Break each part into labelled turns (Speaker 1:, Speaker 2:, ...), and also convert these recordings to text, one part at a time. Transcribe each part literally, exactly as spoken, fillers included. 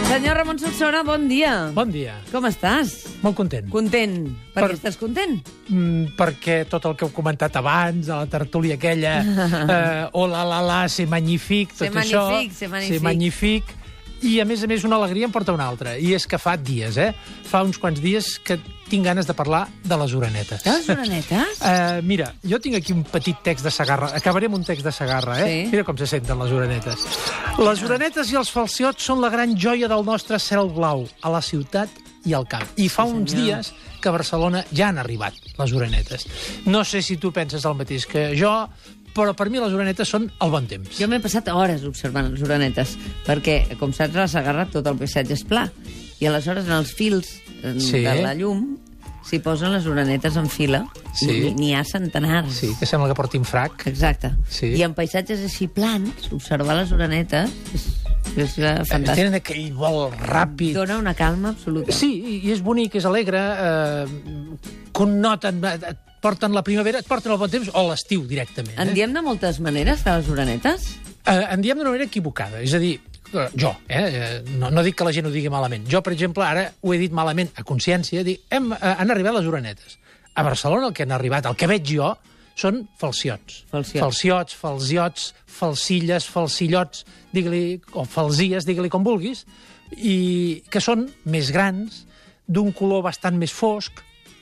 Speaker 1: Senyor Ramon Solsona, bon dia.
Speaker 2: Bon dia.
Speaker 1: Com estàs?
Speaker 2: Molt content.
Speaker 1: Content. Per,
Speaker 2: Per-
Speaker 1: què estàs content?
Speaker 2: Mm, perquè tot el que heu comentat abans, a la tertúlia aquella, eh, oh la la la, c'est magnifique, tot
Speaker 1: C'est
Speaker 2: això...
Speaker 1: magnifique, c'est magnifique.
Speaker 2: C'est magnifique. I, a més a més, una alegria em porta una altra. I és que fa dies, eh? Fa uns quants dies que tinc ganes de parlar de les orenetes.
Speaker 1: De les orenetes?
Speaker 2: Uh, mira, jo tinc aquí un petit text de Sagarra. Acabaré amb un text de Sagarra, eh?
Speaker 1: Sí.
Speaker 2: Mira com se senten les orenetes. Les orenetes i els falciots són la gran joia del nostre cel blau, a la ciutat i al camp. I fa
Speaker 1: Sí,
Speaker 2: uns
Speaker 1: senyor.
Speaker 2: dies que a Barcelona ja han arribat les orenetes. No sé si tu penses el mateix que jo, però per mi les orenetes són el bon temps.
Speaker 1: Jo m'he passat hores observant les orenetes, perquè, com saps, a la Sagarra tot el paisatge és pla. I aleshores, en els fils eh,
Speaker 2: Sí.
Speaker 1: de la llum, s'hi posen les orenetes en fila.
Speaker 2: Sí.
Speaker 1: I n'hi ha centenars.
Speaker 2: Sí, que sembla que portin frac.
Speaker 1: Exacte.
Speaker 2: Sí.
Speaker 1: I en paisatges així plans, observar les orenetes és, és eh, fantàstic.
Speaker 2: Tenen aquell vol ràpid.
Speaker 1: Dona una calma absoluta.
Speaker 2: Sí, i- i és bonic, és alegre, eh, connoten, eh, et porten la primavera, et porten el bon temps o l'estiu directament.
Speaker 1: En
Speaker 2: Eh?
Speaker 1: diem de moltes maneres, de les orenetes?
Speaker 2: Eh, en diem d'una manera equivocada, és a dir, eh, jo, eh, no, no dic que la gent ho digui malament. Jo, per exemple, ara ho he dit malament a consciència, dic, hem, eh, han arribat les orenetes. A Barcelona el que han arribat, el que veig jo, són falciots.
Speaker 1: Falciots.
Speaker 2: Falciots, falsiots, falsilles, falsillots, digue-li, o falsies, digue-li com vulguis, i que són més grans, d'un color bastant més fosc,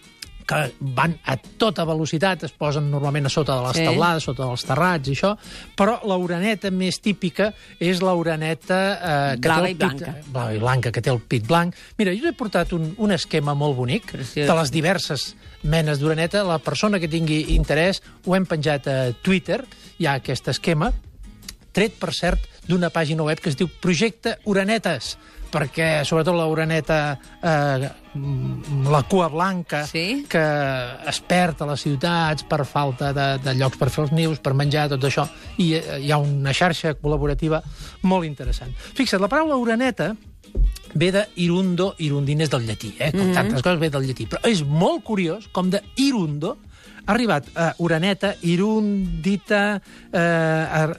Speaker 2: que van a tota velocitat, es posen normalment a sota de les
Speaker 1: Sí.
Speaker 2: teulades, sota dels terrats i això, però l'oreneta més típica és l'oreneta... Eh, que
Speaker 1: Blava
Speaker 2: té el
Speaker 1: i
Speaker 2: pit,
Speaker 1: blanca.
Speaker 2: Blava i blanca, que té el pit blanc. Mira, jo he portat un, un esquema molt bonic
Speaker 1: Preciós.
Speaker 2: de les diverses menes d'oreneta. La persona que tingui interès ho hem penjat a Twitter, hi ha aquest esquema, tret, per cert, d'una pàgina web que es diu Projecte Orenetes, perquè, sobretot, l'oreneta, eh, la cua blanca,
Speaker 1: Sí?
Speaker 2: que es perd a les ciutats per falta de, de llocs per fer els nius, per menjar, tot això, i eh, hi ha una xarxa col·laborativa molt interessant. Fixa't, la paraula oreneta ve de irundo, irundin és del llatí, eh? Com tantes coses ve del llatí, però és molt curiós com de irundo ha arribat a oreneta, irundita, eh,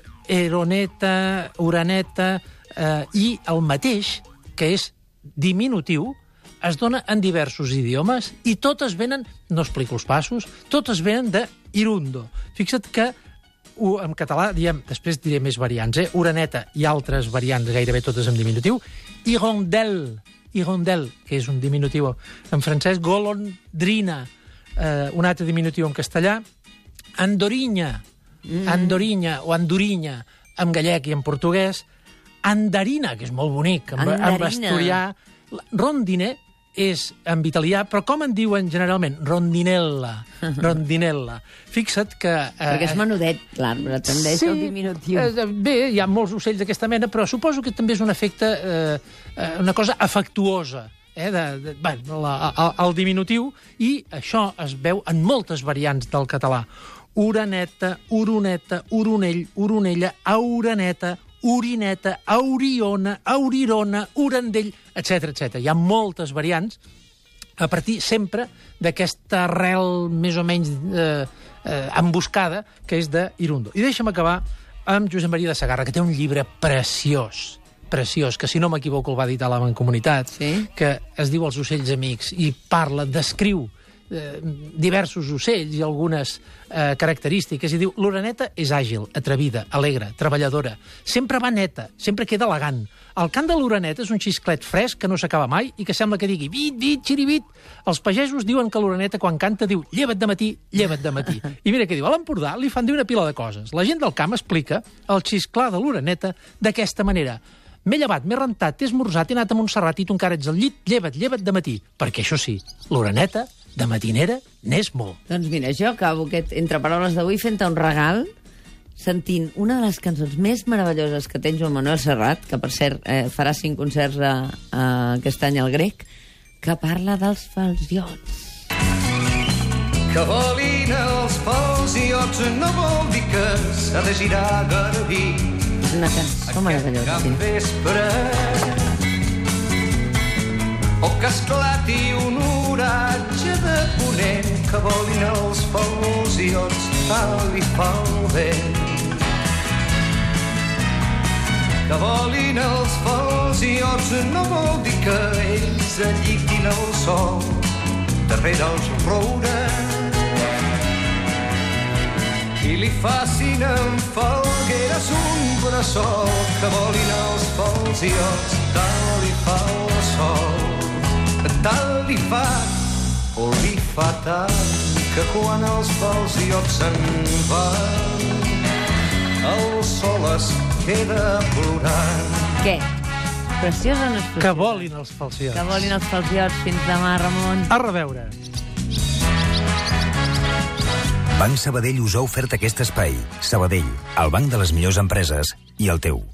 Speaker 2: eroneta, oreneta, eh, i el mateix, que és diminutiu, es dona en diversos idiomes i totes venen, no explico els passos, totes venen de irundo. Fixa't que ho, en català diem, després diré més variants, eh? Oreneta i altres variants, gairebé totes en diminutiu, hirondelle, hirondelle, que és un diminutiu en francès, golondrina, eh, un altre diminutiu en castellà, andorinya, mm. andorinya o andorinya en gallec i en portuguès, andarina, que és molt bonic, en, en
Speaker 1: Andarina.
Speaker 2: asturià, rondine és en italià, però com en diuen generalment? Rondinella. Rondinella. Fixa't que... Eh,
Speaker 1: Perquè és menudet, l'arbre, tendeix al diminutiu.
Speaker 2: eh, bé, hi ha molts ocells d'aquesta mena, però suposo que també és un efecte, eh, eh, una cosa afectuosa, eh, de, de, bé, la, el, el diminutiu, i això es veu en moltes variants del català. Oreneta, oroneta, oronell, oronella, aureneta, urineta, auriona, aurirona, urandell, etcètera, etcètera. Hi ha moltes variants a partir sempre d'aquesta arrel més o menys eh, eh, emboscada, que és de Irundo. I deixa'm acabar amb Josep Maria de Sagarra, que té un llibre preciós, preciós, que si no m'equivoco el va editar la Mancomunitat,
Speaker 1: Sí?
Speaker 2: que es diu Els ocells amics, i parla, descriu eh, diversos ocells i algunes eh, característiques, i diu, l'oreneta és àgil, atrevida, alegre, treballadora, sempre va neta, sempre queda elegant. El cant de l'oreneta és un xisclet fresc que no s'acaba mai i que sembla que digui vit, vit, xirivit. Els pagesos diuen que l'oreneta quan canta diu lleva't de matí, lleva't de matí. I mira què diu, a l'Empordà li fan dir una pila de coses. La gent del camp explica el xisclar de l'oreneta d'aquesta manera. M'he llevat, m'he rentat, t'he esmorzat, he anat a Montserrat i tu encara ets al llit, lleva't, lleva't de matí. Perquè això sí, l'oreneta de matinera n'és molt.
Speaker 1: Doncs mira, jo acabo aquest Entre Paraules d'avui fent-te un regal, sentint una de les cançons més meravelloses que tens, Joan Manuel Serrat, que per cert eh, farà cinc concerts a, a aquest any al Grec, que parla dels falsiots.
Speaker 3: Que volin els falsiots no vol dir que s'ha de girar garbí.
Speaker 1: És una cançó meravellosa,
Speaker 3: Cap
Speaker 1: sí.
Speaker 3: vespre o que esclati un oratge de ponent que volin els falsiots tal i fa el vent. Que volin els falsiots iots no vol dir que ells alliguin el sol darrere els roures i li facin amb falgueres un bressol que volin els pols iots. Tant li fa el sol, tant li fa o li fa tant que quan els pols iots se'n van el sol es queda plorant.
Speaker 1: Què? Preciosa o no és preciosa?
Speaker 2: Que volin els falciots.
Speaker 1: Que volin els falciots. Fins demà, Ramon.
Speaker 2: A reveure.
Speaker 4: Banc Sabadell us ha ofert aquest espai. Sabadell, el banc de les millors empreses i el teu.